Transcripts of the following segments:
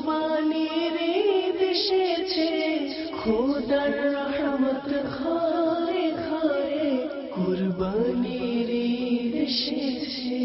কুরবানির ঈদ এসেছে, খোদার রহমত ঘরে ঘরে, কুরবানির ঈদ এসেছে।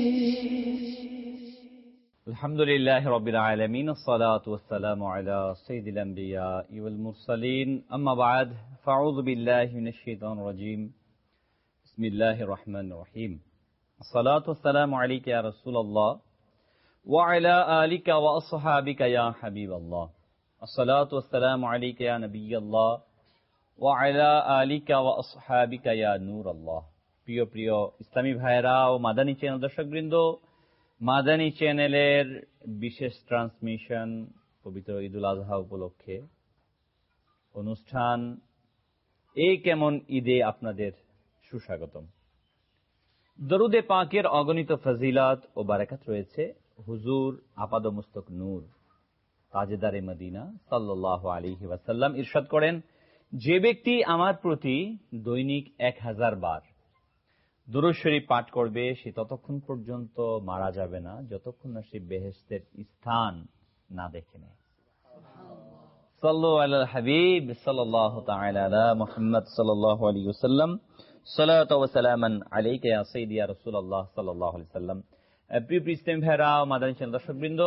আলহামদুলিল্লাহি রাব্বিল আলামিন, আসসালাতু ওয়াসসালামু আলা সাইয়্যিদিল আমবিয়া ওয়াল মুরসালিন, আম্মা বা'দ, ফাআউযু বিল্লাহি মিনাশ শাইতানির রাজীম। বিসমিল্লাহির রহমানির রহিম। আসসালাতু ওয়াসসালামু আলাইকা ইয়া রাসূলুল্লাহ ওয়া আলা আলিকা ওয়া আসহাবিকা ইয়া হাবিবাল্লাহ। আসসালাতু ওয়াসসালামু আলাইকা ইয়া নাবিয়াল্লাহ ওয়া আলা আলিকা ওয়া আসহাবিকা ইয়া নূরাল্লাহ। প্রিয় প্রিয় ইসলামী ভাইয়েরা ও মাদানী চ্যানেল দর্শকবৃন্দ, মাদানী চ্যানেলের বিশেষ ট্রান্সমিশন পবিত্র ঈদুল আজহা উপলক্ষে অনুষ্ঠান এই কেমন ঈদে আপনাদের সুস্বাগতম। দরুদে পাকের অগণিত ফজিলত ও বারাকাত রয়েছে হুজুর আপাদমস্তক নূর তাজেদারে মদিনা সাল্লাল্লাহু আলাইহি ওয়াসাল্লাম ইরশাদ করেন, যে ব্যক্তি আমার প্রতি দৈনিক 1000 বার দুরূদ শরীফ পাঠ করবে সে ততক্ষণ পর্যন্ত মারা যাবে না যতক্ষণ না সে বেহেশতের স্থান না দেখে নেয়। সাল্লু আলাল হাবিব সাল্লাল্লাহু তাআলা আলা মুহাম্মদ সাল্লাল্লাহু আলাইহি ওয়াসাল্লাম, সালাতু ওয়া সালামান আলাইকা ইয়া সাইয়্যিদি ইয়া রাসূলুল্লাহ সাল্লাল্লাহু আলাইহি ওয়াসাল্লাম। প্রিয় ইসলামী ভাইরা ও মাদানী চ্যানেল দর্শকবৃন্দ,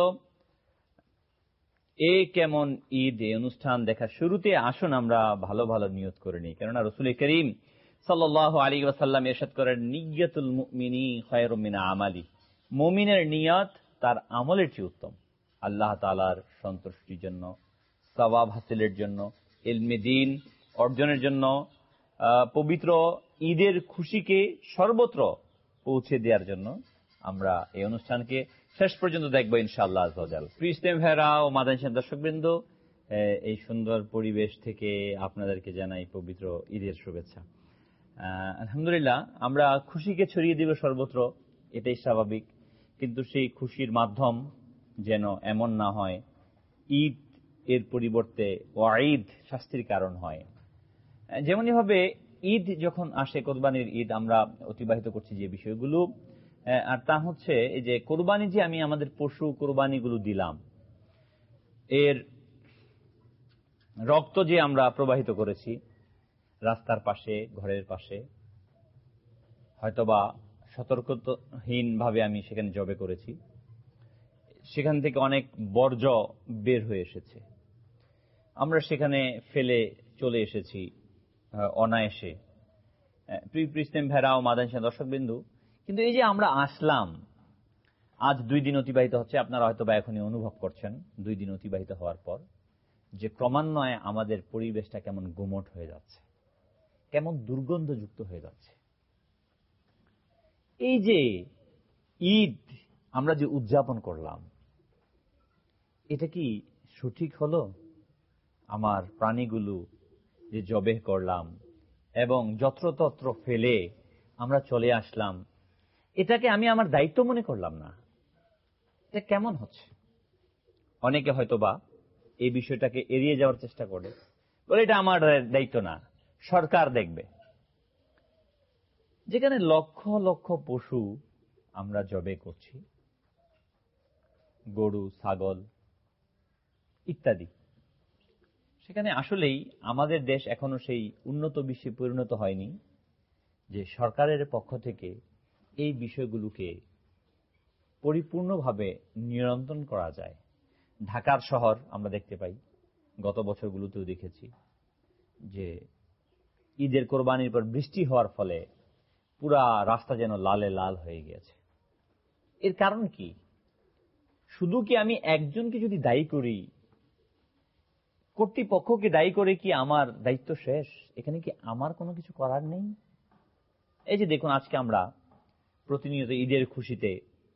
এই কেমন ঈদ এই অনুষ্ঠান দেখার শুরুতে আসুন আমরা ভালো ভালো নিয়ত করে নিই, কেননা রাসূল করিম সাল্লাল্লাহু আলাইহি ওয়াসাল্লাম ইরশাদ করেন, নিয়্যাতুল মুমিনি খায়রুম মিন আমালি। মুমিনের নিয়ত তার আমলের চেয়ে উত্তম। আল্লাহ তাআলার সন্তুষ্টির জন্য, সওয়াব হাসিলের জন্য, ইলমে দ্বীন অর্জনের জন্য, পবিত্র ঈদের খুশিকে সর্বত্র পৌঁছে দেওয়ার জন্য আমরা এই অনুষ্ঠানকে শেষ পর্যন্ত দেখবো ইনশাআল্লাহ আযজা ওয়া জাল। প্রিয় ইসলামী ভাইরা ও মাদানী চ্যানেল দর্শকবৃন্দ, এই সুন্দর পরিবেশ থেকে আপনাদেরকে জানাই পবিত্র ঈদের শুভেচ্ছা। আলহামদুলিল্লাহ, আমরা খুশিকে ছড়িয়ে দিব সর্বত্র, এটাই স্বাভাবিক, কিন্তু সেই খুশির মাধ্যম যেন এমন না হয় ঈদ এর পরিবর্তে ওয়াঈদ শাস্তির কারণ হয়। যেমনই ভাবে ঈদ যখন আসে, কোরবানির ঈদ আমরা অতিবাহিত করছি যে বিষয়গুলো, আর তা হচ্ছে এই যে কোরবানি যে আমি আমাদের পশু কোরবানিগুলো দিলাম, এর রক্ত যে আমরা প্রবাহিত করেছি রাস্তার পাশে, ঘরের পাশে, হয়তোবা সতর্কতাহীন ভাবে আমি সেখানে জবে করেছি, সেখান থেকে অনেক বর্জ্য বের হয়ে এসেছে, আমরা সেখানে ফেলে চলে এসেছি অনায়াসে। প্রিয় ইসলামী ভাইরা ও মাদানী চ্যানেল দর্শকবৃন্দু, কিন্তু এই যে আমরা আসলাম, আজ 2 দিন অতিবাহিত হচ্ছে, আপনারা হয়তোবা এখনই অনুভব করছেন 2 দিন অতিবাহিত হওয়ার পর যে ক্রমান্বয়ে আমাদের পরিবেশটা কেমন গুমট হয়ে যাচ্ছে, কেমন দুর্গন্ধযুক্ত হয়ে যাচ্ছে। এই যে ঈদ আমরা যে উদযাপন করলাম, এটা কি সঠিক হলো? আমার প্রাণীগুলো যে জবেহ করলাম এবং যত্রতত্র ফেলে আমরা চলে আসলাম, এটাকে আমি আমার দায়িত্ব মনে করলাম না, এটা কেমন হচ্ছে? অনেকে হয়তোবা এই বিষয়টাকে এড়িয়ে যাওয়ার চেষ্টা করে, বলে এটা আমার দায়িত্ব না, সরকার দেখবে। যেখানে লক্ষ লক্ষ পশু আমরা জবে করছি, গরু, ছাগল ইত্যাদি, সেখানে আসলেই আমাদের দেশ এখনো সেই উন্নত বিশ্বে পরিণত হয়নি যে সরকারের পক্ষ থেকে এই বিষয়গুলোকে পরিপূর্ণভাবে নিয়ন্ত্রণ করা যায়। ঢাকার শহর আমরা দেখতে পাই, গত বছরগুলোতেও দেখেছি যে ঈদের কোরবানির পর বৃষ্টি হওয়ার ফলে পুরা রাস্তা যেন লালে লাল হয়ে গিয়েছে। এর কারণ কি? শুধু কি আমি একজনকে যদি দায়ী করি, কর্তৃপক্ষকে দায়ী করে কি আমার দায়িত্ব শেষ? এখানে কি আমার কোনো কিছু করার নেই? এই যে দেখুন, আজকে আমরা প্রতিনিয়ত ঈদের খুশিতে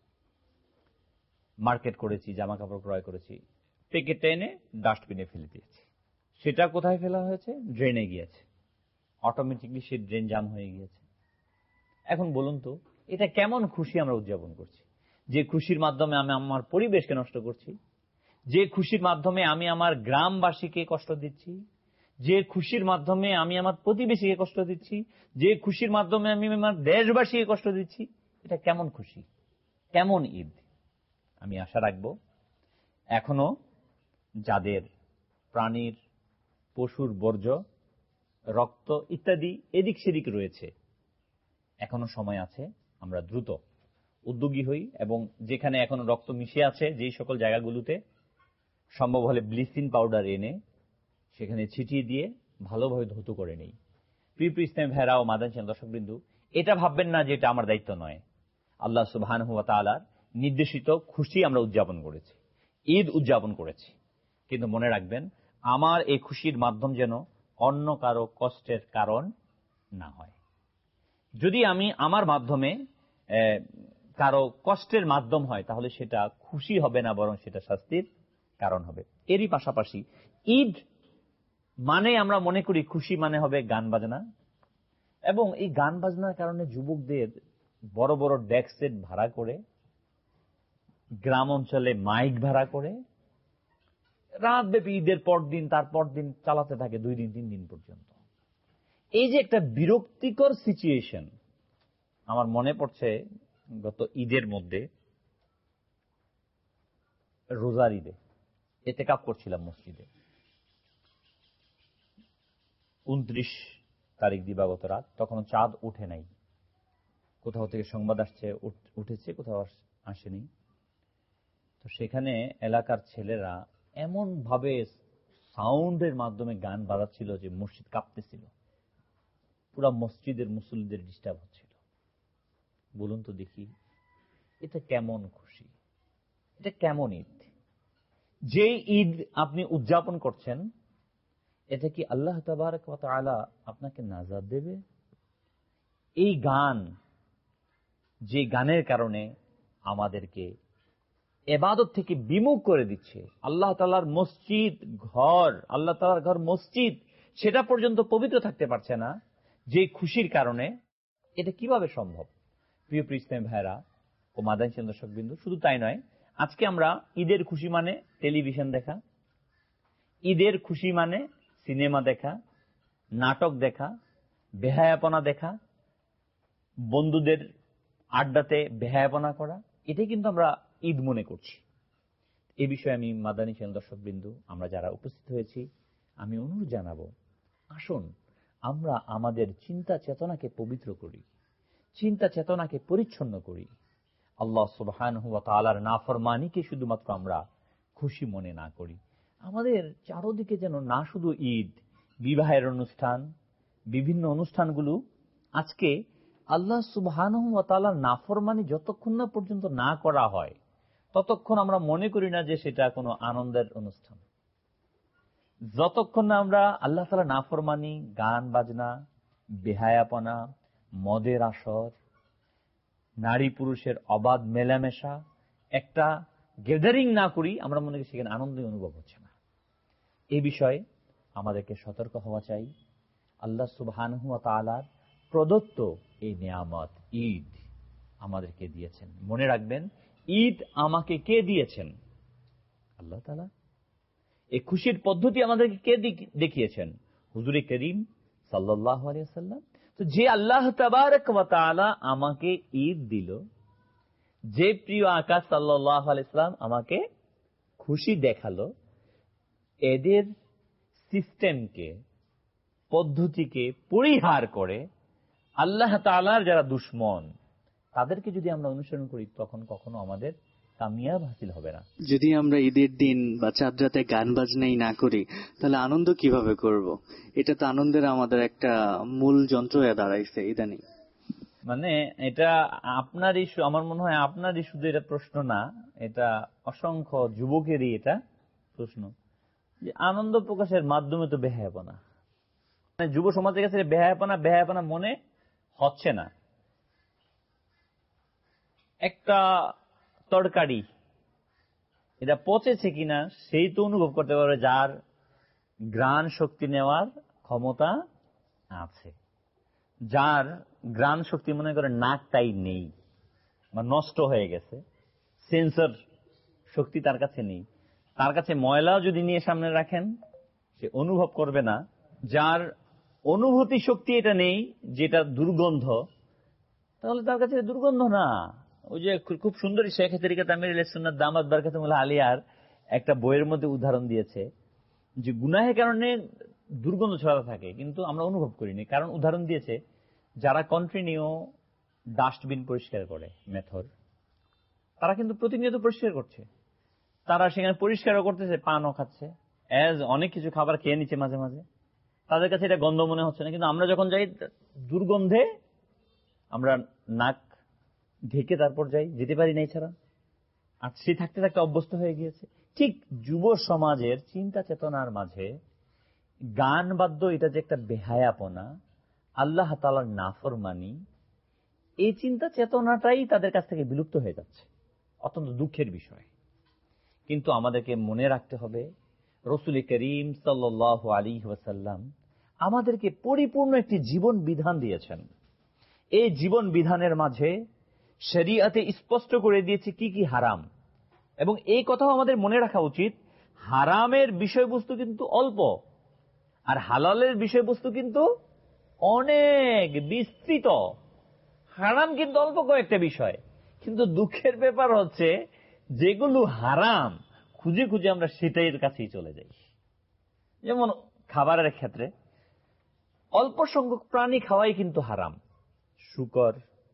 মার্কেট করেছি, জামা কাপড় ক্রয় করেছি, প্যাকেটে এনে ডাস্টবিনে ফেলে দিয়েছি। সেটা কোথায় ফেলা হয়েছে? ড্রেনে গিয়েছে, অটোমেটিকলি সে ড্রেন জাম হয়ে গিয়েছে। এখন বলুন তো, এটা কেমন খুশি আমরা উদযাপন করছি? যে খুশির মাধ্যমে আমি আমার পরিবেশকে নষ্ট করছি, যে খুশির মাধ্যমে আমি আমার গ্রামবাসীকে কষ্ট দিচ্ছি, যে খুশির মাধ্যমে আমি আমার প্রতিবেশীকে কষ্ট দিচ্ছি, যে খুশির মাধ্যমে আমি আমার দেশবাসীকে কষ্ট দিচ্ছি, এটা কেমন খুশি, কেমন ঈদ? আমি আশা রাখব এখনো যাদের প্রাণীর, পশুর বর্জ্য, রক্ত ইত্যাদি এদিক সেদিক রয়েছে, এখনো সময় আছে, আমরা দ্রুত উদ্যোগী হই এবং যেখানে এখনো রক্ত মিশে আছে যেই সকল জায়গাগুলোতে সম্ভব হলে ব্লিচিং পাউডার এনে সেখানে ছিটিয়ে দিয়ে ভালোভাবে ধৌত করে নেই। প্রিয় ইসলামী ভাইরা ও মাদানী দর্শকবৃন্দু, এটা ভাববেন না যে এটা আমার দায়িত্ব নয়। আল্লাহ সুবহানাহু ওয়া তাআলার নির্দেশিত খুশি আমরা উদযাপন করেছি, ঈদ উদযাপন করেছি, কিন্তু মনে রাখবেন আমার এই খুশির মাধ্যম যেন অন্য কারো কষ্টের কারণ না হয়। যদি আমি আমার মাধ্যমে কারো কষ্টের মাধ্যম হয় তাহলে সেটা খুশি হবে না, বরং সেটা শাস্তির কারণ হবে। এরই পাশাপাশি ঈদ মানে আমরা মনে করি খুশি মানে হবে গান বাজনা, এবং এই গান বাজনার কারণে যুবকদের বড় বড় ডেক সেট ভাড়া করে, গ্রাম অঞ্চলে মাইক ভাড়া করে রাতব্যাপী ঈদের পর দিন তারপর দিন চালাতে থাকে 2 দিন 3 দিন পর্যন্ত। এই যে একটা বিরক্তিকর সিচুয়েশন, আমার মনে পড়ছে গত ঈদের মধ্যে, রোজার ঈদে ইতিকাফ করছিলাম মসজিদে, 29 তারিখ দিবাগত রাত, তখন চাঁদ উঠে নাই। কোথাও থেকে সংবাদ আসছে উঠেছে, কোথাও আসেনি। তো সেখানে এলাকার ছেলেরা এমন ভাবে সাউন্ডের মাধ্যমে গান বাজাচ্ছিল যে মসজিদ কাঁপতেছিল, পুরা মসজিদের মুসল্লিদের ডিস্টার্ব হচ্ছিল। বলুন তো দেখি, এটা কেমন খুশি, এটা কেমন ঈদ? যে ঈদ আপনি উদযাপন করছেন, এটা কি আল্লাহ তাবারক ওয়া তাআলা আপনাকে নাজাত দেবে? এই গান, যে গানের কারণে আমাদেরকে ইবাদত থেকে বিমুখ করে দিচ্ছে, আল্লাহ তাআলার মসজিদ ঘর, আল্লাহ তাআলার ঘর মসজিদ, সেটা পর্যন্ত পবিত্র থাকতে পারছে না, যে খুশির কারণে, এটা কিভাবে সম্ভব? প্রিয় ইসলামী ভাইরা ও মাদানী দর্শকবৃন্দ, শুধু তাই নয়, আজকে আমরা ঈদের খুশি মানে টেলিভিশন দেখা, ঈদের খুশি মানে সিনেমা দেখা, নাটক দেখা, বেহায়াপনা দেখা, বন্ধুদের আড্ডাতে বেহায়াপনা করা, এটাই কিন্তু আমরা ঈদ মনে করছি। এই বিষয়ে আমি মাদানী দর্শকবৃন্দ, আমরা যারা উপস্থিত হয়েছি, আমি অনুরোধ জানাবো, আসুন আমরা আমাদের চিন্তা চেতনাকে পবিত্র করি, চিন্তা চেতনাকে পরিচ্ছন্ন করি। আল্লাহ সুবহানাহু ওয়া তাআলার নাফরমানিকে শুধুমাত্র আমরা খুশি মনে না করি। আমাদের চারদিকে যেন না শুধু ঈদ, বিবাহের অনুষ্ঠান, বিভিন্ন অনুষ্ঠানগুলো, আজকে আল্লাহ সুবহানাহু ওয়া তাআলার নাফরমানি যতক্ষণ না পর্যন্ত না করা হয় ততক্ষণ আমরা মনে করি না যে সেটা কোনো আনন্দের অনুষ্ঠান। যতক্ষণ না আমরা আল্লাহ তাআলার নাফরমানি, গান বাজনা, বেহায়াপনা, মদের আসর, নারী পুরুষের অবাধ মেলামেশা, একটা গ্যাদারিং না করি, আমরা মনে করি সেখানে আনন্দই অনুভব হচ্ছে না। এই বিষয়ে আমাদেরকে সতর্ক হওয়া চাই। আল্লাহ সুবহানাহু ওয়া তাআলার প্রদত্ত এই নিয়ামত ঈদ আমাদেরকে দিয়েছেন। মনে রাখবেন, ঈদ আমাকে কে দিয়েছেন? আল্লাহ তাআলা। এই খুশির পদ্ধতি আমাদেরকে কে দেখিয়েছেন? হুজুরে করিম সাল্লাল্লাহু আলাইহি ওয়াসাল্লাম। তো যে আল্লাহ তাবারক ওয়া তাআলা আমাকে ঈদ দিল, যে প্রিয় আকা সাল্লাল্লাহু আলাইহি ওয়াসাল্লাম আমাকে খুশি দেখালো, এদের সিস্টেমকে, পদ্ধতিকে পরিহার করে আল্লাহ তাআলার যারা দুশমন, তাদেরকে যদি আমরা অনুসরণ করি, তখন কখনো আমাদের কামিয়াব হাসিল হবে না। যদি আমরা ঈদের দিন বা চাঁদ রাতে গান বাজনাই না করি, তাহলে আনন্দ কিভাবে করব? এটা তো আনন্দের আমাদের একটা মূল যন্ত্র হয়ে দাঁড়াইছে ইদানিং। মানে এটা আপনার ইস্যু, আমার মনে হয় আপনার শুধু এটা প্রশ্ন না, এটা অসংখ্য যুবকেরই এটা প্রশ্ন, যে আনন্দ প্রকাশের মাধ্যমে তো বেহায়াপনা। যুব সমাজের কাছে বেহায়াপনা মনে হচ্ছে না। একটা তরকারি এটা পচেছে কিনা সেই তো অনুভব করতে পারবে যার ঘ্রাণ শক্তি নেওয়ার ক্ষমতা আছে। যার ঘ্রাণ শক্তি মনে করে নাকটাই নেই বা নষ্ট হয়ে গেছে, সেন্সর শক্তি তার কাছে নেই, তার কাছে ময়লাও যদি নিয়ে সামনে রাখেন সে অনুভব করবে না। যার অনুভূতি শক্তি এটা নেই, যেটা দুর্গন্ধ, তাহলে তার কাছে দুর্গন্ধ না। ওই যে খুব সুন্দরী শেখ তরিকাত আমিরুল সুন্নাত দামাত বারকাতুহুল আলিয়ার একটা বইয়ের মধ্যে উদাহরণ দিয়েছে যে গুনাহের কারণে দুর্গন্ধ ছড়াতে থাকে কিন্তু আমরা অনুভব করিনি। কারণ উদাহরণ দিয়েছে যারা কন্টিনিউ ডাস্টবিন পরিষ্কার করে মেথর, তারা কিন্তু প্রতিনিয়ত পরিষ্কার করছে, তারা সেখানে পরিষ্কারও করতেছে, পানও খাচ্ছে, অনেক কিছু খাবার খেয়ে নিচ্ছে মাঝে মাঝে, তাদের কাছে এটা গন্ধ মনে হচ্ছে না। কিন্তু আমরা যখন যাই দুর্গন্ধে আমরা নাক ঢেকে তারপর যাই, যেতে পারি না এছাড়া, আর সে থাকতে থাকতে অভ্যস্ত হয়ে গিয়েছে। ঠিক যুব সমাজের চিন্তা চেতনার মাঝে গান বাদ্য এটা যে একটা বেহায়াপনা, আল্লাহ তাআলার নাফরমানি, এই চিন্তা চেতনাটাই তাদের কাছ থেকে বিলুপ্ত হয়ে যাচ্ছে। অত্যন্ত দুঃখের বিষয়। কিন্তু আমাদেরকে মনে রাখতে হবে রাসূল করিম সাল্লাল্লাহু আলাইহি ওয়াসাল্লাম আমাদেরকে পরিপূর্ণ একটি জীবন বিধান দিয়েছেন। এই জীবন বিধানের মাঝে শরীয়তে স্পষ্ট করে দিয়েছে কি কি হারাম, এবং এই কথাও আমাদের মনে রাখা উচিত, হারামের বিষয়বস্তু কিন্তু অল্প আর হালালের বিষয়বস্তু কিন্তু অনেক বিস্তৃত। হারাম কিন্তু অল্প কয়েকটা বিষয়, কিন্তু দুঃখের ব্যাপার হচ্ছে যেগুলো হারাম খুঁজে খুঁজে আমরা সেটাইয়ের কাছেই চলে যাই। যেমন খাবারের ক্ষেত্রে অল্প সংখ্যক প্রাণী খাওয়াই কিন্তু হারাম, শূকর,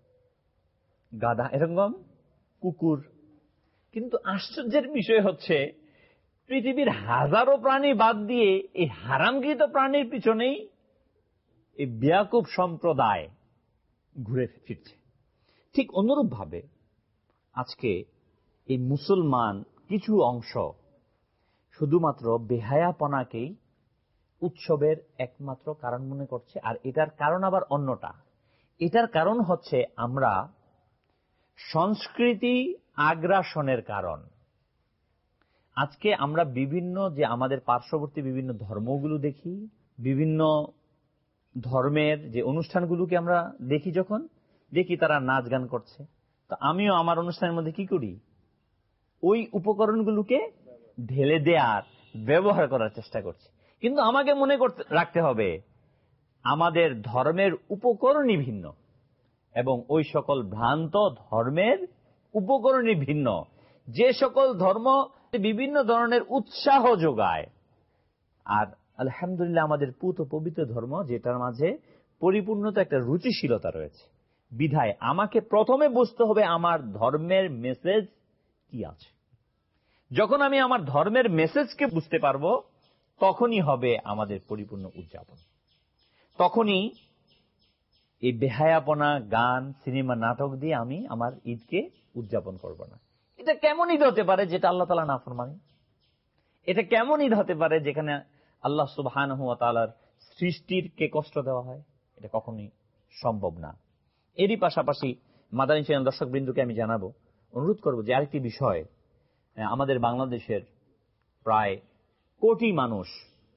গাধা, এরকম কুকুর। কিন্তু আশ্চর্যের বিষয় হচ্ছে পৃথিবীর হাজারো প্রাণী বাদ দিয়ে এই হারামকৃত প্রাণীর পিছনেই এই বেয়াকুব সম্প্রদায় ঘুরে ফিরছে। ঠিক অনুরূপ ভাবে আজকে এই মুসলমান কিছু অংশ শুধুমাত্র বেহায়াপনাকেই উৎসবের একমাত্র কারণ মনে করছে। আর এটার কারণ আবার অন্যটা। এটার কারণ হচ্ছে আমরা সংস্কৃতি আগ্রাসনের কারণ। আজকে আমরা বিভিন্ন যে আমাদের পার্শ্ববর্তী বিভিন্ন ধর্মগুলো দেখি, বিভিন্ন ধর্মের যে অনুষ্ঠানগুলোকে আমরা দেখি, যখন দেখি তারা নাচ গান করছে, তো আমিও আমার অনুষ্ঠানের মধ্যে কি করি, ওই উপকরণগুলোকে ঢেলে দেওয়ার ব্যবহার করার চেষ্টা করছি। কিন্তু আমাকে মনে রাখতে হবে আমাদের ধর্মের উপকরণই ভিন্ন এবং ওই সকল ভ্রান্ত ধর্মের উপকরণই ভিন্ন। যে সকল ধর্ম বিভিন্ন ধরনের উৎসাহ যোগায়, আর আলহামদুলিল্লাহ আমাদের পুত পবিত্র ধর্ম যেটার মাঝে পরিপূর্ণতা একটা রুচিশীলতা রয়েছে, বিধায় আমাকে প্রথমে বুঝতে হবে আমার ধর্মের মেসেজ কি আছে। যখন আমি আমার ধর্মের মেসেজকে বুঝতে পারবো, তখনই হবে আমাদের পরিপূর্ণ উদযাপন। তখনই এই বেহায়াপনা, গান, সিনেমা, নাটক দিয়ে আমি আমার ঈদকে উদযাপন করব না। এটা কেমন ঈদ হতে পারে যেটা আল্লাহ তাআলা নাফরমানি? এটা কেমন ঈদ হতে পারে যেখানে আল্লাহ সুবহানাহু ওয়া তাআলার সৃষ্টিরকে কষ্ট দেওয়া হয়? এটা কখনোই সম্ভব না। এরই পাশাপাশি মাদানী চ্যানেল দর্শক বৃন্দকে আমি জানাবো, অনুরোধ করব যে আরেকটি বিষয়, আমাদের বাংলাদেশের প্রায় কোটি মানুষ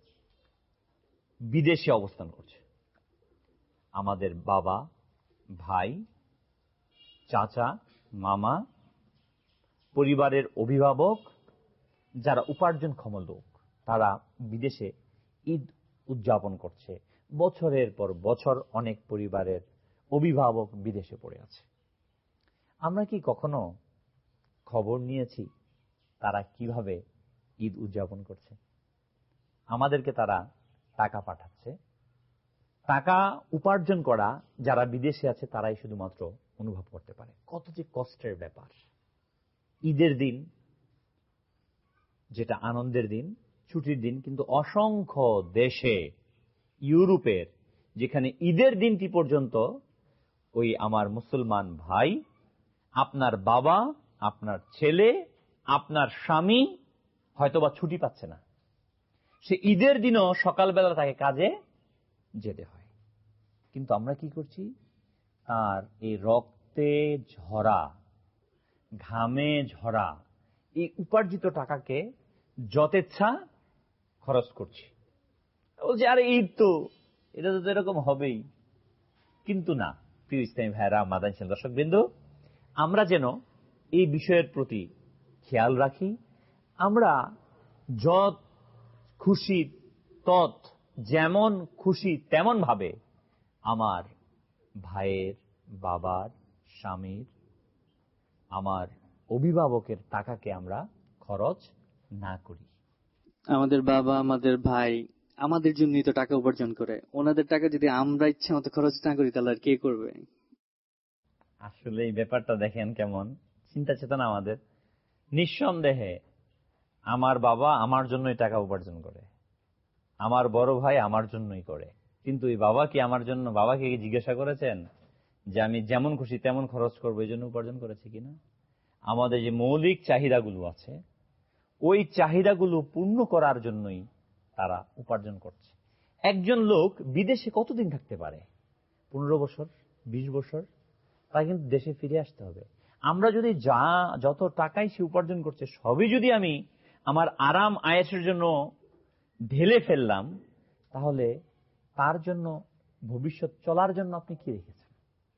বিদেশে অবস্থান করছে। আমাদের বাবা, ভাই, চাচা, মামা, পরিবারের অভিভাবক, যারা উপার্জনক্ষম লোক, তারা বিদেশে ঈদ উদযাপন করছে। বছরের পর বছর অনেক পরিবারের অভিভাবক বিদেশে পড়ে আছে। আমরা কি কখনো খবর নিয়েছি তারা কিভাবে ঈদ উদযাপন করছে? আমাদেরকে তারা টাকা পাঠাচ্ছে। টাকা উপার্জন করা যারা বিদেশে আছে তারাই শুধুমাত্র অনুভব করতে পারে কত যে কষ্টের ব্যাপার। ঈদের দিন যেটা আনন্দের দিন, ছুটির দিন, কিন্তু অসংখ্য দেশে, ইউরোপের, যেখানে ঈদের দিনটি পর্যন্ত ওই আমার মুসলমান ভাই, আপনার বাবা, আপনার ছেলে, আপনার স্বামী হয়তোবা ছুটি পাচ্ছে না, সে ঈদের দিনও সকালবেলা তাকে কাজে যেতে হয়। কিন্তু আমরা কি করছি? আর এই রক্তে ঝরা, ঘামে ঝরা এই উপার্জিত টাকাকে যথেচ্ছা খরচ করছি। বলছি আরে ঈদ তো, এটা তো এরকম হবেই। কিন্তু না, প্রিয় ইসলামী ভাইরা, মাদানী চ্যানেল দর্শকবৃন্দ, আমরা যেন এই বিষয়ের প্রতি খেয়াল রাখি। আমরা যত খুশি তত, যেমন খুশি তেমন ভাবে আমার ভাইয়ের, বাবার, স্বামীর, আমার অভিভাবকের টাকাকে আমরা খরচ না করি। আমাদের বাবা, আমাদের ভাই আমাদের জন্যই তো টাকা উপার্জন করে, ওনাদের টাকা যদি আমরা ইচ্ছা মতো খরচ না করি তাহলে আর কে করবে? আসলে এই ব্যাপারটা দেখেন কেমন চিন্তা চেতনা আমাদের। নিঃসন্দেহে আমার বাবা আমার জন্যই টাকা উপার্জন করে, আমার বড় ভাই আমার জন্যই করে, কিন্তু এই বাবা কি আমার জন্য, বাবাকে জিজ্ঞাসা করেছেন যে আমি যেমন খুশি তেমন খরচ করবো এই জন্য উপার্জন করেছে কিনা? আমাদের যে মৌলিক চাহিদাগুলো আছে ওই চাহিদাগুলো পূর্ণ করার জন্যই তারা উপার্জন করছে। একজন লোক বিদেশে কতদিন থাকতে পারে? 15 বছর, 20 বছর, তাই কিন্তু দেশে ফিরে আসতে হবে। আমরা যদি যত টাকাই সে উপার্জন করছে সবই যদি আমি আমার আরাম আয়েশের জন্য ঢেলে ফেললাম, তাহলে তার জন্য ভবিষ্যৎ চলার জন্য আপনি কি রেখেছেন?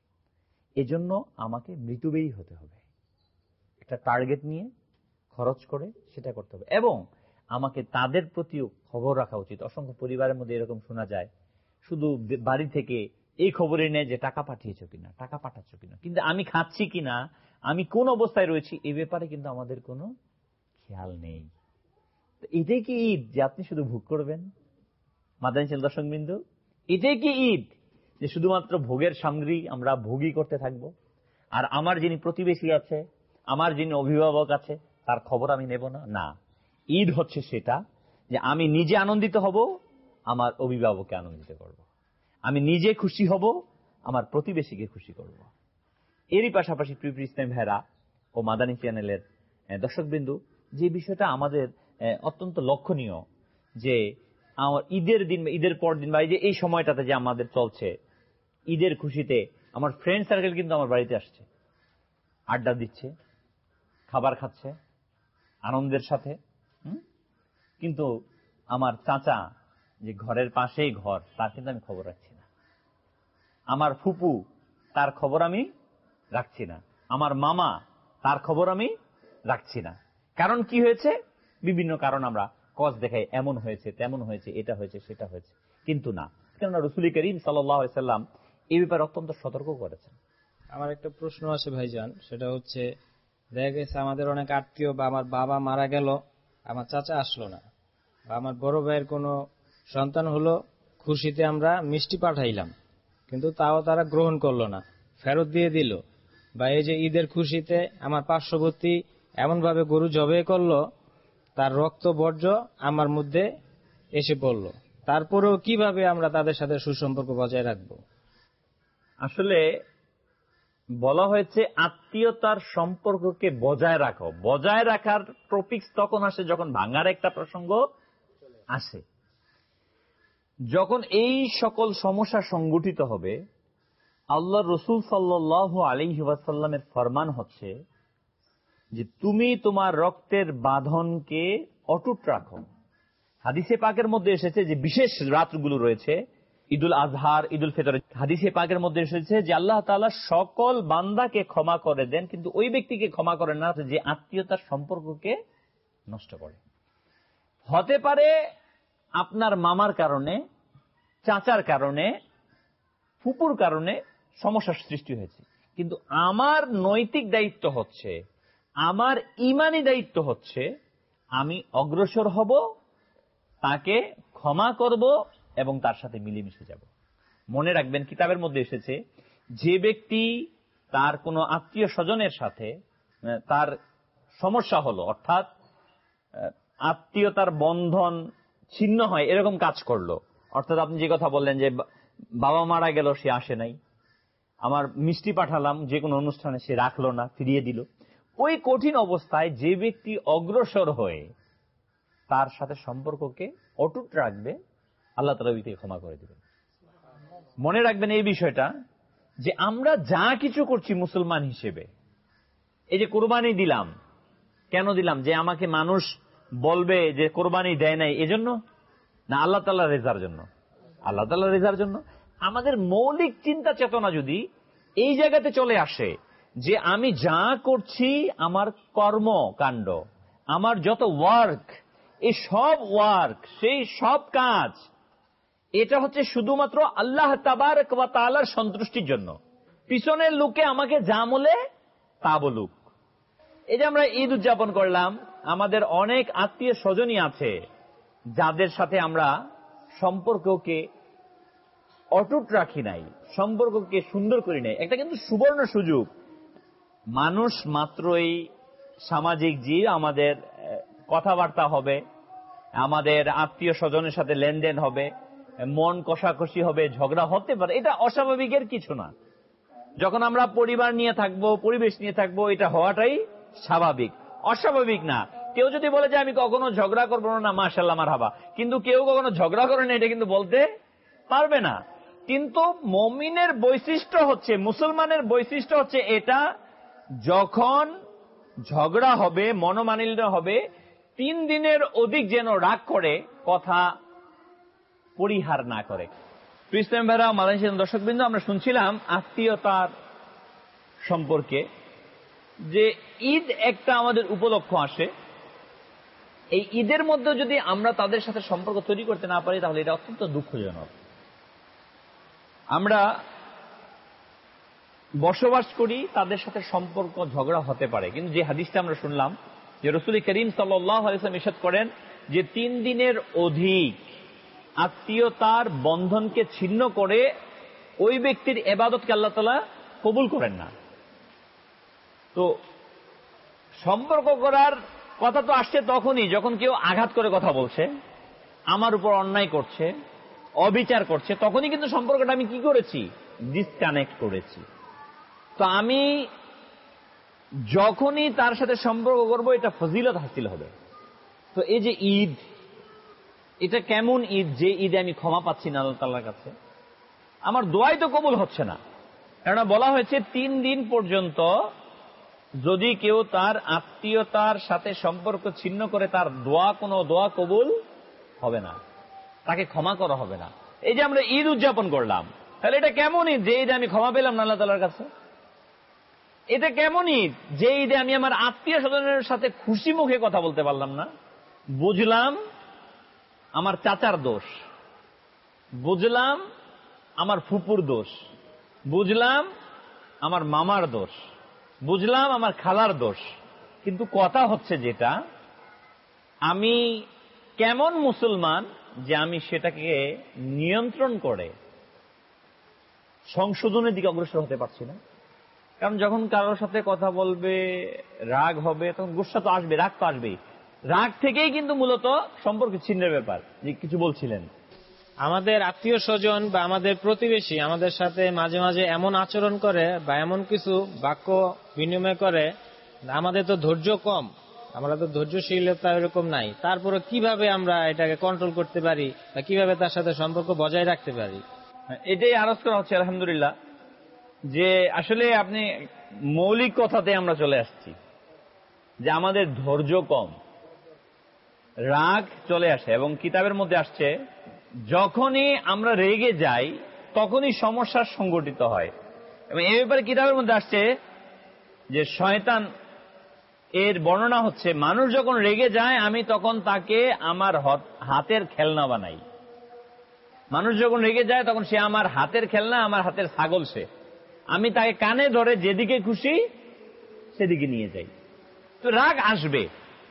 এজন্য আমাকে মৃতব্যয়ী হতে হবে, একটা টার্গেট নিয়ে খরচ করে সেটা করতে হবে। এবং আমাকে তাদের প্রতিও খবর রাখা উচিত। অসংখ্য পরিবারের মধ্যে এরকম শোনা যায়, শুধু বাড়ি থেকে এই খবরই নেই যে টাকা পাঠিয়েছো কিনা, টাকা পাঠাচ্ছ কিনা, কিন্তু আমি খাচ্ছি কিনা, আমি কোন অবস্থায় রয়েছি এই ব্যাপারে কিন্তু আমাদের কোনো খেয়াল নেই। এটাই কি ঈদ যে আপনি শুধু ভোগ করবেন? মাদানী ছেলে দর্শক বিন্দু, এটাই কি ঈদ যে শুধুমাত্র ভোগের সামগ্রী আমরা ভোগই করতে থাকবো, আর আমার যিনি প্রতিবেশী আছে, আমার যিনি অভিভাবক আছে তার খবর আমি নেব না? না, ঈদ হচ্ছে সেটা যে আমি নিজে আনন্দিত হব, আমার অভিভাবককে আনন্দিত করব, আমি নিজে খুশি হব, আমার প্রতিবেশীকে খুশি করব। এরই পাশাপাশি প্রিয় ইসলাম ভাইরা ও মাদানী চ্যানেলের দর্শকবৃন্দু, যে বিষয়টা আমাদের অত্যন্ত লক্ষণীয় যে আমার ঈদের দিন, ঈদের পর দিন বা এই সময়টাতে যে আমাদের চলছে ঈদের খুশিতে, আমার ফ্রেন্ড সার্কেল কিন্তু আমার বাড়িতে আসছে, আড্ডা দিচ্ছে, খাবার খাচ্ছে আনন্দের সাথে। কিন্তু আমার চাচা যে ঘরের পাশেই ঘর, তার কিন্তু আমি খবর রাখছি না। আমার ফুপু, তার খবর আমি রাখছি না। আমার মামা, তার খবর আমি রাখছি না। কারণ কি হয়েছে? বিভিন্ন কারণ আমরা কজ দেখাই, এমন হয়েছে, তেমন হয়েছে, এটা হয়েছে, সেটা হয়েছে, কিন্তু না। কেননা রাসূল করিম সাল্লাল্লাহু আলাইহি সাল্লাম এই ব্যাপারে অত্যন্ত সতর্ক করেছেন। আমার একটা প্রশ্ন আছে ভাইজান, সেটা হচ্ছে দেখা গেছে আমাদের অনেক আত্মীয় বা আমার বাবা মারা গেল, আমার চাচা আসলো না, বা আমার বড় ভাইয়ের কোনো সন্তান হলো, খুশিতে আমরা মিষ্টি পাঠাইলাম, কিন্তু তাও তারা গ্রহণ করলো না, ফেরত দিয়ে দিল। বা এই যে ঈদের খুশিতে আমার পার্শ্ববর্তী এমনভাবে গরু জবাই করলো, তার রক্ত বর্জ্য আমার মধ্যে এসে পড়ল, তারপরেও কিভাবে আমরা তাদের সাথে সুসম্পর্ক বজায় রাখবো? আসলে বলা হয়েছে আত্মীয়তার সম্পর্ককে বজায় রাখো। বজায় রাখার টপিকস তখন আসে যখন ভাঙার একটা প্রসঙ্গ আসে। যখন এই সকল সমস্যা সংগঠিত হবে, আল্লাহ রসুল সাল্লাল্লাহু আলাইহি ওয়াসাল্লামের ফরমান হচ্ছে যে তুমি তোমার রক্তের বাঁধনকে অটুট রাখো। হাদিসে পাকের মধ্যে এসেছে যে বিশেষ রাতগুলো রয়েছে, ঈদুল আজহার, ঈদুল ফিতর, হাদিসে পাকের মধ্যে এসেছে যে আল্লাহ তাআলা সকল বান্দাকে ক্ষমা করে দেন, কিন্তু ওই ব্যক্তিকে ক্ষমা করেন না যে আত্মীয়তার সম্পর্ককে নষ্ট করে। হতে পারে আপনার মামার কারণে, চাচার কারণে, ফুপুর কারণে সমস্যার সৃষ্টি হয়েছে, কিন্তু আমার নৈতিক দায়িত্ব হচ্ছে, আমার ঈমানি দায়িত্ব হচ্ছে আমি অগ্রসর হব, তাকে ক্ষমা করব এবং তার সাথে মিলেমিশে যাব। মনে রাখবেন কিতাবের মধ্যে এসেছে যে ব্যক্তি তার কোনো আত্মীয় স্বজনের সাথে তার সমস্যা হলো, অর্থাৎ আত্মীয়তার বন্ধন ছিন্ন হয়, এরকম কাজ করলো, অর্থাৎ আপনি যে কথা বললেন যে বাবা মারা গেল, সে আসে নাই, আমার মিষ্টি পাঠালাম যে কোনো অনুষ্ঠানে, সে রাখলো না, ফিরিয়ে দিল, ওই কঠিন অবস্থায় যে ব্যক্তি অগ্রসর হয়ে তার সাথে সম্পর্ককে অটুট রাখবে, আল্লাহ তাআলা ওই থেকে ক্ষমা করে দিবেন। মনে রাখবেন এই বিষয়টা যে আমরা যা কিছু করছি মুসলমান হিসেবে, এই যে কোরবানি দিলাম, কেন দিলাম? যে আমাকে মানুষ বলবে যে কোরবানি দেয় নাই এজন্য না, আল্লাহ তাআলার রেজার জন্য। আল্লাহ তাআলার রেজার জন্য আমাদের মৌলিক চিন্তা চেতনা যদি এই জায়গাতে চলে আসে যে আমি যা করছি, আমার কর্মকাণ্ড, আমার যত ওয়ার্ক, এই সব ওয়ার্ক, সেই সব কাজ, এটা হচ্ছে শুধুমাত্র আল্লাহ তাবারক ওয়া তাআলার সন্তুষ্টির জন্য। পিছনের লোকে আমাকে যা বলে তা বলুক। এই যে আমরা ঈদ উদযাপন করলাম, আমাদের অনেক আত্মীয় স্বজনই আছে যাদের সাথে আমরা সম্পর্ককে অটুট রাখি নাই, সম্পর্ককে সুন্দর করি নাই। একটা কিন্তু সুবর্ণ সুযোগ। মানুষ মাত্রই সামাজিক জীব, আমাদের কথাবার্তা হবে, আমাদের আত্মীয় স্বজনের সাথে লেনদেন হবে, মন কষাকষি হবে, ঝগড়া হতে পারে, এটা অস্বাভাবিকের কিছু না। যখন আমরা পরিবার নিয়ে থাকবো, পরিবেশ নিয়ে থাকবো, এটা হওয়াটাই স্বাভাবিক, অস্বাভাবিক না। কেউ যদি বলে যে আমি কখনো ঝগড়া করবো না, মাশাআল্লাহ মারহাবা, কিন্তু কেউ কখনো ঝগড়া করে না, এটা কিন্তু বলতে পারবে না। কিন্তু মুমিনের বৈশিষ্ট্য হচ্ছে, মুসলমানের বৈশিষ্ট্য হচ্ছে এটা, যখন ঝগড়া হবে, মনোমালিন্য হবে, 3 দিনের অধিক যেন রাগ করে কথা পরিহার না করে। ইসলাম ভাইরা, মালয়েশিয়ান দর্শকবৃন্দ, আমরা শুনছিলাম আত্মীয়তার সম্পর্কে, যে ঈদ একটা আমাদের উপলক্ষ আসে, এই ঈদের মধ্যে যদি আমরা তাদের সাথে সম্পর্ক তৈরি করতে না পারি তাহলে এটা অত্যন্ত দুঃখজনক। আমরা বসবাস করি, তাদের সাথে সম্পর্ক ঝগড়া হতে পারে, কিন্তু যে হাদিসটা আমরা শুনলাম যে রাসূল করিম সাল্লাল্লাহু আলাইহি ওয়াসাল্লাম ইরশাদ করেন যে 3 দিনের অধিক আত্মীয়তার বন্ধনকে ছিন্ন করে ওই ব্যক্তির ইবাদতকে আল্লাহ তাআলা কবুল করেন না। তো সম্পর্ক করার কথা তো আসছে তখনই যখন কেউ আঘাত করে কথা বলছে, আমার উপর অন্যায় করছে, অবিচার করছে, তখনই কিন্তু সম্পর্কটা আমি কি করেছি, ডিসকানেক্ট করেছি। তো আমি যখনই তার সাথে সম্পর্ক করব এটা ফজিলত হাসিল হবে। তো এই যে ঈদ, এটা কেমন ঈদ যে ঈদে আমি ক্ষমা পাচ্ছি না আল্লাহ তাআলার কাছে, আমার দোয়াই তো কবুল হচ্ছে না। কেননা বলা হয়েছে 3 দিন পর্যন্ত যদি কেউ তার আত্মীয়তার সাথে সম্পর্ক ছিন্ন করে, তার কোনো দোয়া কবুল হবে না, তাকে ক্ষমা করা হবে না। এই যে আমরা ঈদ উদযাপন করলাম, তাহলে এটা কেমন ঈদ যে ঈদে আমি ক্ষমা পেলাম না আল্লাহ তাআলার কাছে? এটা কেমন ঈদ যে ঈদে আমি আমার আত্মীয় স্বজনের সাথে খুশি মুখে কথা বলতে পারলাম না? বুঝলাম আমার চাচার দোষ, বুঝলাম আমার ফুপুর দোষ, বুঝলাম আমার মামার দোষ, বুঝলাম আমার খালার দোষ, কিন্তু কথা হচ্ছে যেটা, আমি কেমন মুসলমান যে আমি সেটাকে নিয়ন্ত্রণ করে সংশোধনের দিকে অগ্রসর হতে পারছি না। কারণ যখন কারোর সাথে কথা বলবে, রাগ হবে, তখন গুসা তো আসবে, রাগ তো আসবেই। রাগ থেকেই কিন্তু মূলত সম্পর্ক ছিন্নের ব্যাপার। যে কিছু বলছিলেন, আমাদের আত্মীয় স্বজন বা আমাদের প্রতিবেশী আমাদের সাথে মাঝে মাঝে এমন আচরণ করে বা এমন কিছু বাক্য বিনিময় করে, আমাদের তো ধৈর্য কম, আমরা তো ধৈর্যশীলতা এরকম নাই, তারপরে কিভাবে আমরা এটাকে কন্ট্রোল করতে পারি বা কিভাবে তার সাথে সম্পর্ক বজায় রাখতে পারি? এটাই আরজ করা হচ্ছে আলহামদুলিল্লাহ, যে আসলে আপনি মৌলিক কথাতে আমরা চলে আসছি যে আমাদের ধৈর্য কম, রাগ চলে আসে, এবং কিতাবের মধ্যে আসছে যখনই আমরা রেগে যাই তখনই সমস্যার সংগঠিত হয়। এবং এই ব্যাপারে কিতাবের মধ্যে আসছে যে শয়তান এর বর্ণনা হচ্ছে, মানুষ যখন রেগে যায় আমি তখন তাকে আমার হাতের খেলনা বানাই। মানুষ যখন রেগে যায় তখন সে আমার হাতের খেলনা, আমার হাতের ছাগল সে, আমি তাকে কানে ধরে যেদিকে খুশি সেদিকে নিয়ে যাই। তো রাগ আসবে,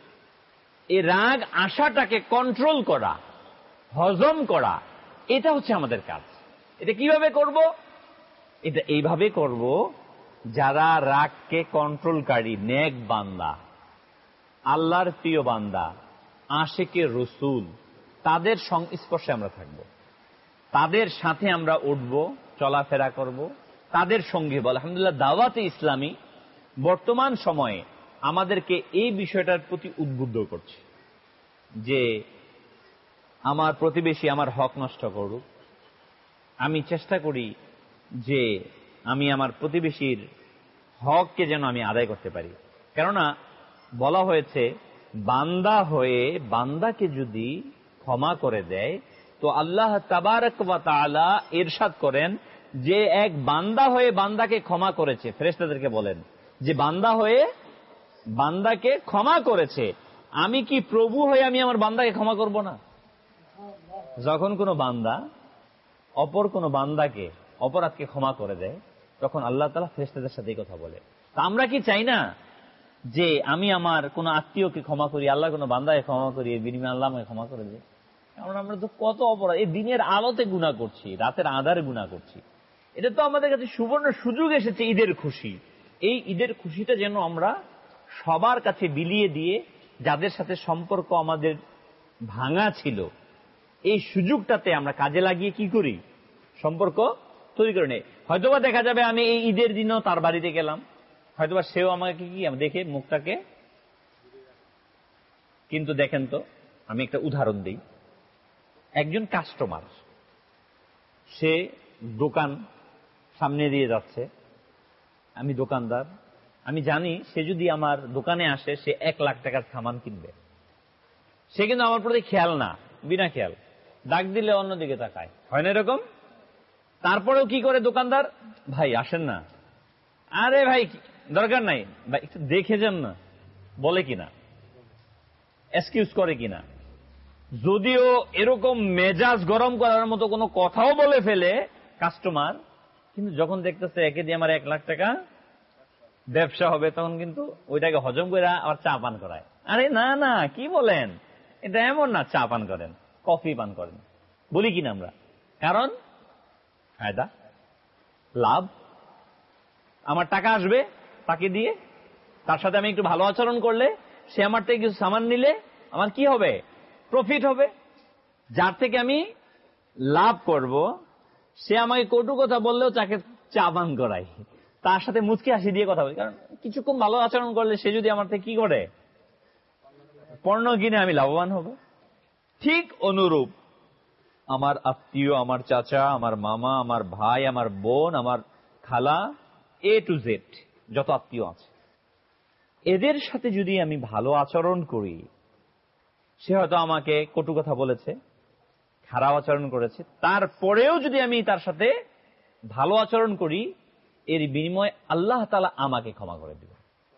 এই রাগ আশাটাকে কন্ট্রোল করা, হজম করা, এটা হচ্ছে আমাদের কাজ। এটা কিভাবে করব? এটা এইভাবে করব, যারা রাগকে কন্ট্রোলকারী নেক বান্দা, আল্লাহর প্রিয় বান্দা, আশিকে রসুল, তাদের সংস্পর্শে আমরা থাকব, তাদের সাথে আমরা উঠব, চলাফেরা করব, তাদের সঙ্গে বল। আলহামদুলিল্লাহ, দাওয়াতে ইসলামী বর্তমান সময়ে আমাদেরকে এই বিষয়টার প্রতি উদ্বুদ্ধ করছে যে আমার প্রতিবেশী আমার হক নষ্ট করুক, আমি চেষ্টা করি যে আমি আমার প্রতিবেশীর হককে যেন আমি আদায় করতে পারি। কেননা বলা হয়েছে বান্দা হয়ে বান্দাকে যদি ক্ষমা করে দেয় তো আল্লাহ তাবারক ওয়া তাআলা ইরশাদ করেন যে এক বান্দা হয়ে বান্দাকে ক্ষমা করেছে, ফেরেশতাদেরকে বলেন যে বান্দা হয়ে বান্দাকে ক্ষমা করেছে, আমি কি প্রভু হয়ে আমি আমার বান্দাকে ক্ষমা করব না? যখন কোনো বান্দা অপর কোনো বান্দাকে অপরাধকে ক্ষমা করে দেয় তখন আল্লাহ তাআলা ফেরেশতাদের সাথে এই কথা বলে। তা আমরা কি চাই না যে আমি আমার কোন আত্মীয়কে ক্ষমা করি, আল্লাহ কোনো বান্দাকে ক্ষমা করি, এর বিনিময়ে আল্লাহ আমাকে ক্ষমা করে দেয়। কারণ আমরা তো কত অপরাধ, এই দিনের আলোতে গুনাহ করছি, রাতের আঁধারে গুনাহ করছি। এটা তো আমাদের কাছে সুবর্ণ সুযোগ এসেছে ঈদের খুশি। এই ঈদের খুশিটা যেন আমরা সবার কাছে বিলিয়ে দিয়ে, যাদের সাথে সম্পর্ক আমাদের ভাঙা ছিল, এই সুযোগটাতে আমরা কাজে লাগিয়ে কি করি, সম্পর্ক তৈরি করে নেই। হয়তোবা দেখা যাবে আমি এই ঈদের দিনও তার বাড়িতে গেলাম, হয়তোবা সেও আমাকে কি দেখে মুখটাকে, কিন্তু দেখেন তো, আমি একটা উদাহরণ দিই। একজন কাস্টমার, সে দোকান সামনে দিয়ে যাচ্ছে, আমি দোকানদার, আমি জানি সে যদি আমার দোকানে আসে সে 1 লাখ টাকার সামান কিনবে। সে কিন্তু আমার প্রতি খেয়াল না, বিনা খেয়াল, ডাক দিলে অন্যদিকে তাকায়, হয় না এরকম? তারপরেও কি করে দোকানদার, ভাই আসেন না, আরে ভাই দরকার নাই ভাই, একটু দেখে যান না, বলে কিনা, এক্সকিউজ করে কিনা। যদিও এরকম মেজাজ গরম করার মতো কোনো কথাও বলে ফেলে কাস্টমার, কিন্তু যখন দেখতেছে একে দিয়ে আমার 1 লাখ টাকা ব্যবসা হবে, তখন কিন্তু ওইটাকে হজম করে আবার চা পান করায়। আরে না না, কি বলেন, এটা এমন না, চা পান করেন, কফি পান করেন, বলি কিনা আমরা। কারণ ফায়দা, লাভ, আমার টাকা আসবে তাকে দিয়ে, তার সাথে আমি একটু ভালো আচরণ করলে, সে আমার থেকে কিছু সামান নিলে আমার কি হবে, প্রফিট হবে। যার থেকে আমি লাভ করব, সে আমাকে কটু কথা বললেও তাকে চা পান করাই, তার সাথে মুচকি হাসি দিয়ে কথা বলি। কারণ কিছুক্ষণ ভালো আচরণ করলে সে যদি আমার থেকে কি করে, পণ্য কিনে, আমি লাভবান হব। ঠিক অনুরূপ আমার আত্মীয়, আমার চাচা, আমার মামা, আমার ভাই, আমার বোন, আমার খালা, A to Z যত আত্মীয় আছে, এদের সাথে যদি আমি ভালো আচরণ করি, সে হয়তো আমাকে কটু কথা বলেছে, খারাপ আচরণ করেছে, তারপরেও যদি আমি তার সাথে ভালো আচরণ করি, এর বিনিময়ে আল্লাহ তাআলা আমাকে ক্ষমা করে দিবেন।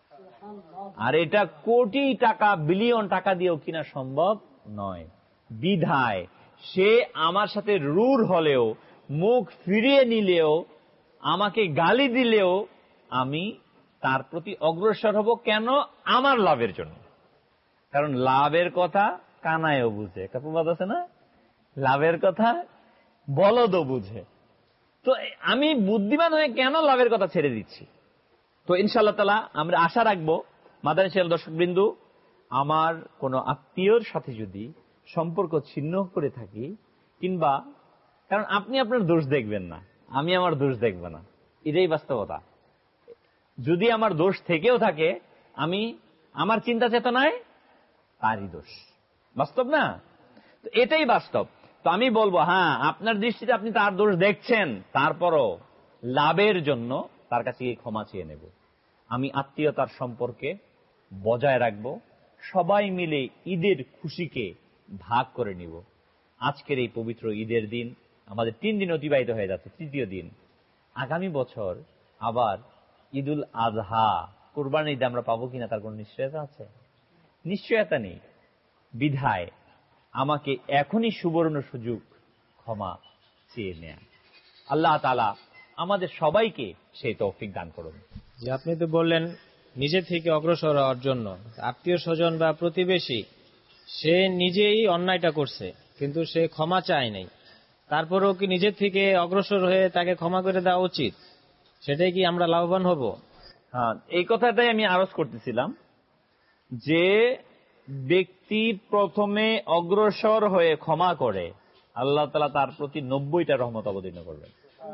আর এটা কোটি টাকা, বিলিয়ন টাকা দিয়েও কিনা সম্ভব নয়। বিধায় সে আমার সাথে রূঢ় হলেও, মুখ ফিরিয়ে নিলেও, আমাকে গালি দিলেও আমি তার প্রতি অগ্রসর হব। কেন? আমার লাভের জন্য। কারণ লাভের কথা কানায়ও বুঝে, একটা প্রবাদ আছে না, লাভের কথা বলদও বুঝে। তো আমি বুদ্ধিমান হয়ে কেন লাভের কথা ছেড়ে দিচ্ছি? তো ইনশাআল্লাহ তাআলা আমরা আশা রাখবো, মাদানী চ্যানেল দর্শকবৃন্দু, আমার কোন আত্মীয়র সাথে যদি সম্পর্ক ছিন্ন করে থাকি, কিংবা, কারণ আপনি আপনার দোষ দেখবেন না, আমি আমার দোষ দেখব না, এটাই বাস্তবতা। যদি আমার দোষ থেকেও থাকে, আমি আমার চিন্তা চেতনায় তারই দোষ, বাস্তব না? তো এটাই বাস্তব। তো আমি বলবো, হ্যাঁ, আপনার দৃষ্টিতে আপনি তার দোষ দেখছেন, তারপরও লাভের জন্য তার কাছে গিয়ে ক্ষমা চেয়ে নেব। আমি আত্মীয়তার সম্পর্কে বজায় রাখবো, সবাই মিলে ঈদের খুশিকে ভাগ করে নিব। আজকের এই পবিত্র ঈদের দিন আমাদের 3 দিন অতিবাহিত হয়ে যাচ্ছে, 3য় দিন। আগামী বছর আবার ঈদুল আজহা, কুরবানির ঈদ আমরা পাবো কিনা তার কোন নিশ্চয়তা আছে? নিশ্চয়তা নেই। বিধায় আমাকে এখনই সুবর্ণ সুযোগ ক্ষমা চেয়ে নেয়া। আল্লাহ তাআলা আমাদের সবাইকে সেই তৌফিক দান করুন। যে আপনি তো বললেন নিজে থেকে অগ্রসর হওয়ার জন্য, আত্মীয় স্বজন বা প্রতিবেশী সে নিজেই অন্যায়টা করছে, কিন্তু সে ক্ষমা চায় নাই, তারপরেও কি নিজের থেকে অগ্রসর হয়ে তাকে ক্ষমা করে দেওয়া উচিত? সেটাই কি আমরা লাভবান হব? হ্যাঁ, এই কথাটাই আমি আরজ করতেছিলাম, যে ব্যক্তি প্রথমে অগ্রসর হয়ে ক্ষমা করে, আল্লাহ তাআলা তার প্রতি 90টা রহমত অবতীর্ণ করবেন।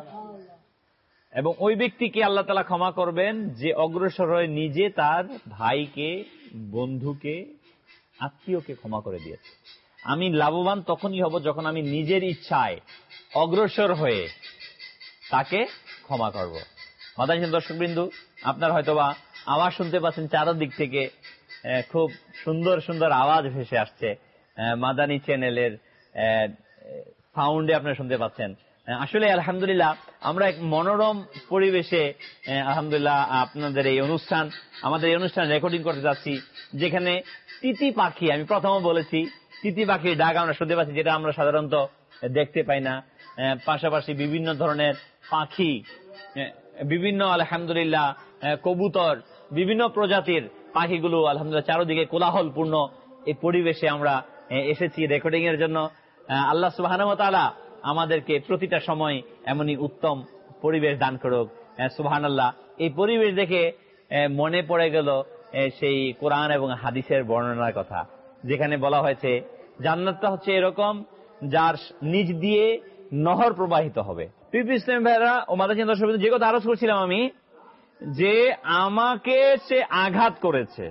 এবং ওই ব্যক্তিকে আল্লাহ তাআলা ক্ষমা করবেন যে অগ্রসর হয়ে নিজে তার ভাইকে, বন্ধুকে, আত্মীয়কে ক্ষমা করে দিয়েছে। আমি লাভবান তখনই হব যখন আমি নিজের ইচ্ছায় অগ্রসর হয়ে তাকে ক্ষমা করব। মাদানী দর্শকবৃন্দু, আপনার হয়তোবা আওয়াজ শুনতে পাচ্ছেন চারদিক থেকে, খুব সুন্দর সুন্দর আওয়াজ ভেসে আসছে। মাদানী চ্যানেলের সাউন্ডে আপনারা শুনতে পাচ্ছেন। আসলে আলহামদুলিল্লাহ, আমরা এক মনোরম পরিবেশে আলহামদুলিল্লাহ আপনাদের এই অনুষ্ঠান, আমাদের এই অনুষ্ঠান রেকর্ডিং করতে যাচ্ছি, যেখানে তিতি পাখি, আমি প্রথমে বলেছি, তিতি পাখির ডাক আমরা শুনতে পাচ্ছি, যেটা আমরা সাধারণত দেখতে পাই না। পাশাপাশি বিভিন্ন ধরনের পাখি, বিভিন্ন আলহামদুলিল্লাহ কবুতর, বিভিন্ন প্রজাতির পাখিগুলো আলহামদুলিল্লাহ চারদিকে কোলাহলপূর্ণ এই পরিবেশে আমরা এসেছি রেকর্ডিং এর জন্য। আল্লাহ সুবহানাহু ওয়া তাআলা আমাদেরকে প্রতিটা সময় এমনই উত্তম পরিবেশ দান করুক। সুবহানাল্লাহ, এই পরিবেশ দেখে মনে পড়ে গেল সেই কোরআন এবং হাদিসের বর্ণনার কথা, যেখানে বলা হয়েছে জান্নাতটা হচ্ছে এরকম যার নিচ দিয়ে নহর প্রবাহিত হবে। ইসলাম ভাইরা ও মাদানী দর্শক, যে কথা আলোচনা করছিলাম আমি, যে আমাকে সে আঘাত করেছে,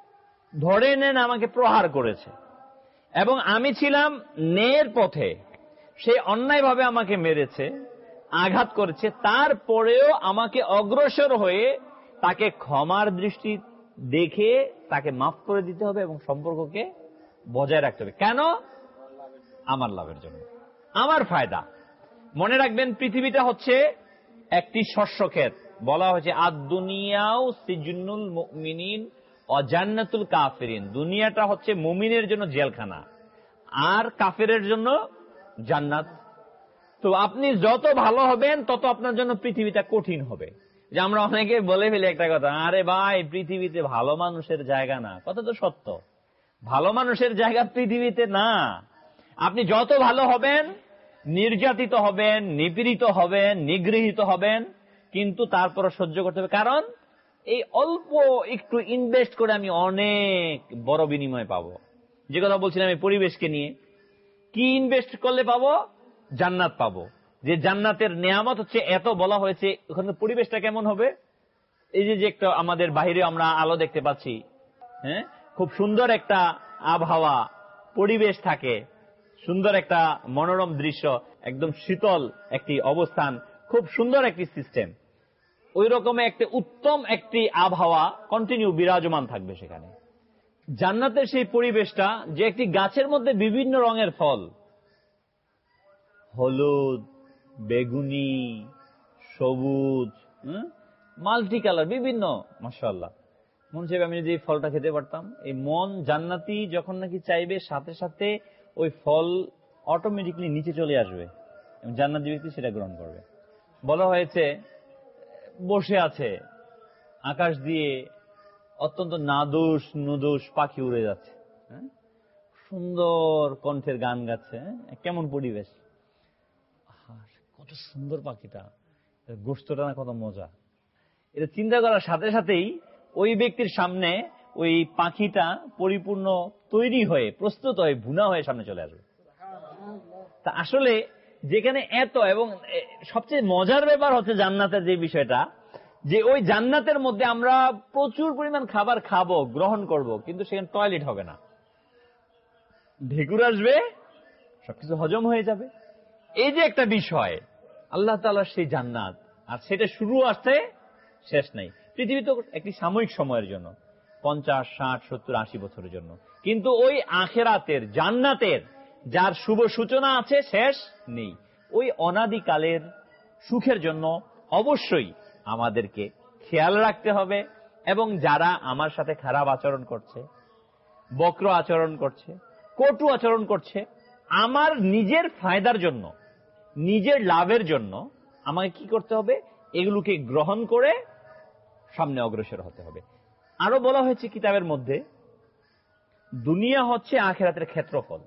ধরে নেন আমাকে প্রহার করেছে, এবং আমি ছিলাম ন্যায়ের পথে, সে অন্যায়ভাবে আমাকে মেরেছে, আঘাত করেছে, তারপরেও আমাকে অগ্রসর হয়ে তাকে ক্ষমার দৃষ্টি দেখে তাকে মাফ করে দিতে হবে এবং সম্পর্ককে বজায় রাখতে হবে। কেন? আমার লাভের জন্য, আমার ফায়দা। মনে রাখবেন, পৃথিবীটা হচ্ছে একটি শস্য ক্ষেত। বলা হয়েছে আদ-দুনিয়াউ সিজনুল মুমিনিন ওয়া জান্নাতুল কাফিরিন। দুনিয়াটা হচ্ছে মুমিনের জন্য জেলখানা আর কাফেরের জন্য জান্নাত। তো আপনি যত ভালো হবেন তত আপনার জন্য পৃথিবীটা কঠিন হবে। যে আমরা অনেকে বলে ফেলি একটা কথা, আরে ভাই পৃথিবীতে ভালো মানুষের জায়গা না। কথা তো সত্য, ভালো মানুষের জায়গা পৃথিবীতে না। আপনি যত ভালো হবেন, নির্যাতিত হবেন, নিপীড়িত হবেন, নিগৃহীত হবেন, কিন্তু তারপরও সহ্য করতে হবে। কারণ এই অল্প একটু ইনভেস্ট করে আমি অনেক বড় বিনিময় পাবো। যে কথা বলছিলাম এই পরিবেশকে নিয়ে, কি ইনভেস্ট করলে পাবো? জান্নাত পাবো। যে জান্নাতের নেয়ামত হচ্ছে এত, বলা হয়েছে ওখানে পরিবেশটা কেমন হবে। এই যে একটা আমাদের বাইরে আমরা আলো দেখতে পাচ্ছি, হ্যাঁ, খুব সুন্দর একটা আবহাওয়া পরিবেশ থাকে, সুন্দর একটা মনোরম দৃশ্য, একদম শীতল একটি অবস্থান, খুব সুন্দর একটি সিস্টেম। ওই রকম একটা উত্তম একটি আবহাওয়া কন্টিনিউ বিরাজমান থাকবে সেখানে। জান্নাতের সেই পরিবেশটা, যে একটি গাছের মধ্যে বিভিন্ন রঙের ফল, হলুদ, বেগুনি, সবুজ, মাল্টি কালার, বিভিন্ন, মাশাআল্লাহ, মন চাইবে আমি যদি এই ফলটা খেতে পারতাম। এই মন জান্নাতি যখন নাকি চাইবে, সাথে সাথে ওই ফল অটোমেটিকলি নিচে চলে আসবে এবং জান্নাতি ব্যক্তি সেটা গ্রহণ করবে। বলা হয়েছে বসে আছে, আকাশ দিয়ে অত্যন্ত নাদুস নুদুস পাখি উড়ে যাচ্ছে, সুন্দর কণ্ঠের গান গাচ্ছে। কেমন পরিবেশ, কত সুন্দর পাখিটা, গোশতটা না কত মজা। এটা চিন্তা করার সাথে সাথেই ওই ব্যক্তির সামনে ওই পাখিটা পরিপূর্ণ তৈরি হয়ে, প্রস্তুত হয়ে, ভুনা হয়ে সামনে চলে আসবে। তা আসলে যেখানে এত, এবং সবচেয়ে মজার ব্যাপার হচ্ছে জান্নাতের যে বিষয়টা, যে ওই জান্নাতের মধ্যে আমরা প্রচুর পরিমাণ খাবার খাবো, গ্রহণ করব, কিন্তু সেখানে টয়লেট হবে না, ঢেকুর আসবে, সবকিছু হজম হয়ে যাবে। এই যে একটা বিষয়, আল্লাহ তাআলার সেই জান্নাত, আর সেটা শুরু আসছে, শেষ নাই। পৃথিবী তো একটি সাময়িক সময়ের জন্য, 50, 60, 70, 80 বছরের জন্য, কিন্তু ওই আখিরাতের জান্নাতের যার শুভ সূচনা আছে, শেষ নেই। ওই অনাদিকালের সুখের জন্য অবশ্যই আমাদেরকে খেয়াল রাখতে হবে, এবং যারা আমার সাথে খারাপ আচরণ করছে, বক্র আচরণ করছে, কটু আচরণ করছে, আমার নিজের ফায়দার জন্য, নিজের লাভের জন্য আমাকে কি করতে হবে? এগুলোকে গ্রহণ করে সামনে অগ্রসর হতে হবে। আরো বলা হয়েছে কিতাবের মধ্যে, দুনিয়া হচ্ছে আখিরাতের ক্ষেত্রফল।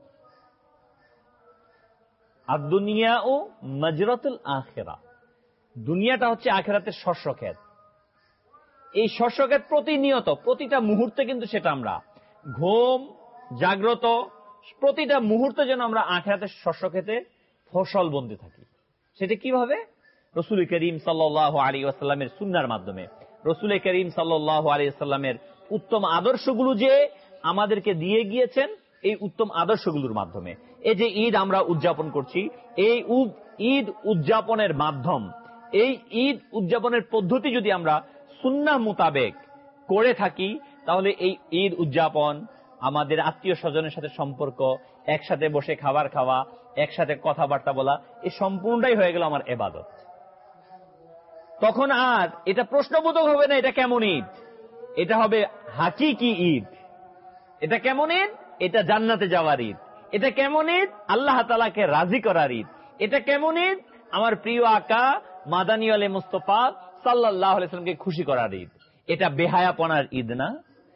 আর দুনিয়া ও মাজরাতুল আখিরা, দুনিয়াটা হচ্ছে আখিরাতের শস্যক্ষেত। এই শস্যক্ষেত প্রতিনিয়ত, প্রতিটা মুহূর্তে কিন্তু সেটা আমরা ঘুম, জাগ্রত, প্রতিটা মুহূর্তে যেন আমরা আখিরাতের শস্যক্ষেতে ফসল বুনতে থাকি। সেটা কিভাবে? রাসূল করিম সাল্লাল্লাহু আলাইহি ওয়াসাল্লামের সুন্নাহর মাধ্যমে, রাসূল করিম সাল্লাল্লাহু আলাইহি ওয়াসাল্লামের উত্তম আদর্শগুলো যে আমাদেরকে দিয়ে গিয়েছেন, এই উত্তম আদর্শগুলোর মাধ্যমে। এই যে ঈদ আমরা উদযাপন করছি, এই ঈদ উদযাপনের মাধ্যম, এই ঈদ উদযাপনের পদ্ধতি যদি আমরা সুন্নাহ মোতাবেক করে থাকি, তাহলে এই ঈদ উদযাপন, আমাদের আত্মীয় স্বজনের সাথে সম্পর্ক, একসাথে বসে খাবার খাওয়া, একসাথে কথাবার্তা বলা, এই সম্পূর্ণটাই হয়ে গেল আমার ইবাদত। তখন আর এটা প্রশ্নবোধক হবে না এটা কেমন ঈদ, এটা হবে হাকিকি ঈদ। এটা কেমন ঈদ? এটা জান্নাতে যাওয়ার ঈদ। এটা কেমন ঈদ? আল্লাহ তাআলাকে রাজি করার ঈদ। এটা কেমন ঈদ? আমার প্রিয় আকা মাদানী আলে মুস্তাফা সাল্লাল্লাহু আলাইহি ওয়াসাল্লামকে খুশি করার ঈদ। এটা বেহায়াপনার ঈদ না,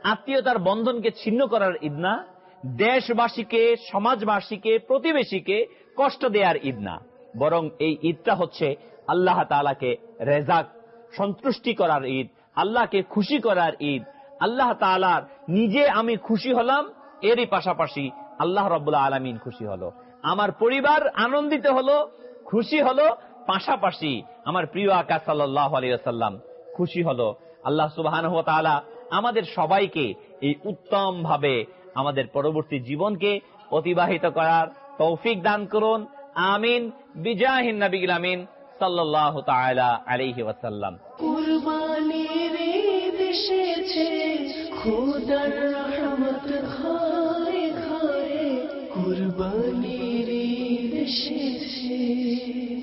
আত্মীয়তার বন্ধনকে ছিন্ন করার ঈদ না, দেশবাসীকে, সমাজবাসীকে, প্রতিবেশীকে কষ্ট দেওয়ার ঈদ না, বরং এই ঈদটা হচ্ছে আল্লাহ তাআলাকে রেজাক, সন্তুষ্টি করার ঈদ, আল্লাহকে খুশি করার ঈদ। আল্লাহ তাআলার নিজে আমি খুশি হলাম, এরই পাশাপাশি আল্লাহ রাব্বুল আলামিন খুশি হলো, আমার পরিবার আনন্দিত হলো, খুশি হলো, পাশাপাশি আমার প্রিয় আকা সাল্লাল্লাহু আলাইহি ওয়াসাল্লাম খুশি হলো। আল্লাহ সুবহানাহু ওয়া তাআলা আমাদের সবাইকে এই উত্তম ভাবে আমাদের পরবর্তী জীবনকে অতিবাহিত করার তৌফিক দান করুন। আমিন। বিজাহিন নবীল আমিন সাল্লাল্লাহু তাআলা আলাইহি ওয়াসাল্লাম। কুরবানির ঈদ এসেছে, খোদার রহমত ঘরে ঘরে, কুরবানির ঈদ এসেছে।